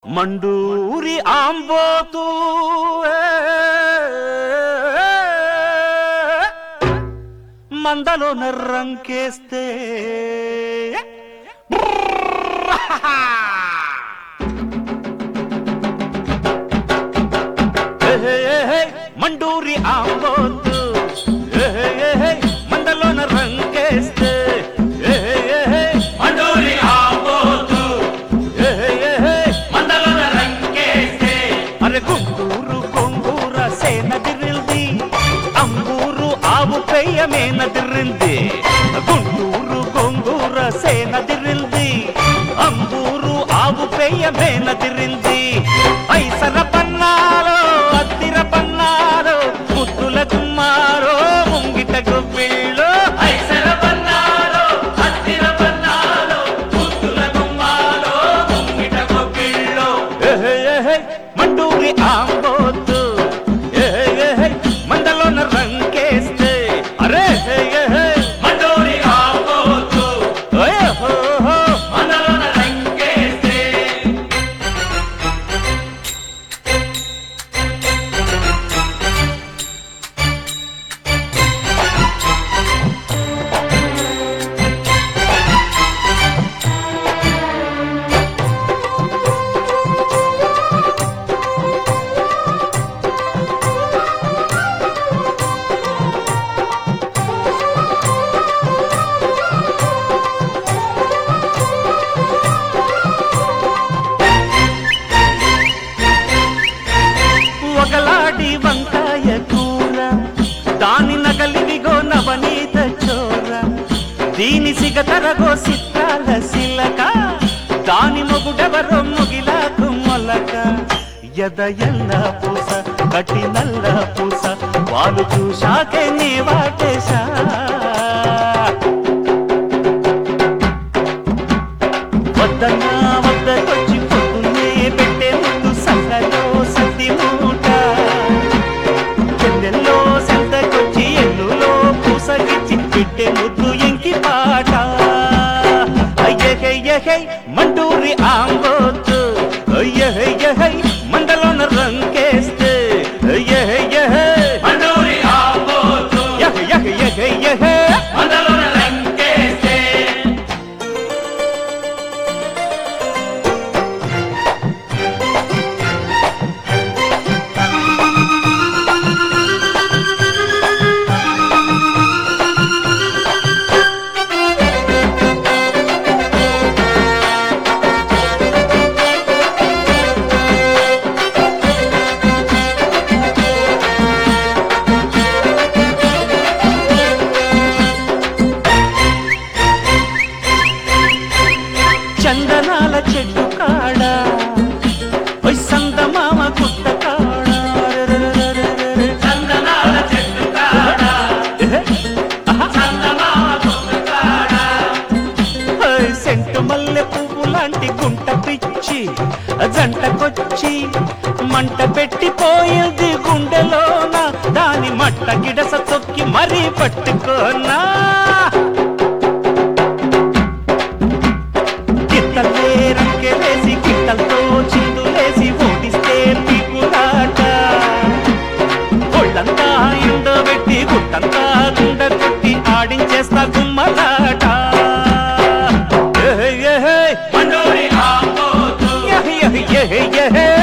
మండూరి ఆంబోతూ మందలో నర్రంకేస్తే మండూరి ఆంబోతు మందలో నర్రంకేస్తే మండూరి ఆంబోతు మందలో నర్రంకేస్తే అరే గుంటూరు కొంగూర సేనదిరింది అంబూరు ఆవు పెయ్యమేనదిరింది గుంటూరు కొంగూర సేనదిరింది అంబూరు ఆవు పెయ్యమేనదిరింది ఐసర పన్నాలో అద్దిర పన్నాలో ముద్దుల గుమ్మారో ముంగిట గుప్పిళ్ళు ఐసర పన్నాలో అద్దిర పన్నాలో ముద్దుల గుమ్మాలో ముంగిట గుప్పిళ్ళు మండూరి ఆంబోతు మందలోన రంకేస్తే అరే మండూరి ఆంబోతు మందలోన రంకేస్తే ఒకలాడి వంకాయ కూర దాని నగలివిగో నవనీత చోర దీని సిగతరగో సిత్తాల సిలక దాని మొగుడెవరో ముగిలాకు మొలక ఎద ఎల్ల పూస కటి నల్ల పూస వాళ్ళు చూశాకే నీ వాటేశా వద్దన్నా వద్దకొచ్చి పొద్దున్నే పెట్టే ముందు సంగలో సద్ది మూట చెల్లెల్లో సంతకొచ్చి ఎల్లులో పూసగిచ్చి పెట్టే ముద్దు ఎంకి పాట అయ్యహై మండూరి ఆంబోతు అయ్యహై మందలోన రంకేస్తే మండూరి ఆంబోతు మందలోన రంకేస్తే చందనాల చెట్టు కాడ సందమామ గుట్ట కాడ చందనాల చెట్టు కాడ చందమామ గుట్ట కాడ సెంటు మల్లె పువ్వు లాంటి గుంట పిచ్చి జంటకొచ్చి మంట పెట్టిపోయింది గుండెలోన దాని మట్ట గిడస తొక్కి మరీ పట్టుకోనా గిత్తలే రంకెలేసి గిట్టలతో చిందులేసి ఓడిస్తే పీకులాట ఒళ్ళంతా ఎండబెట్టి గుట్టంతా గుండె కొట్టి ఆడించేస్తా గుమ్మలాట మండూరి ఆంబోతు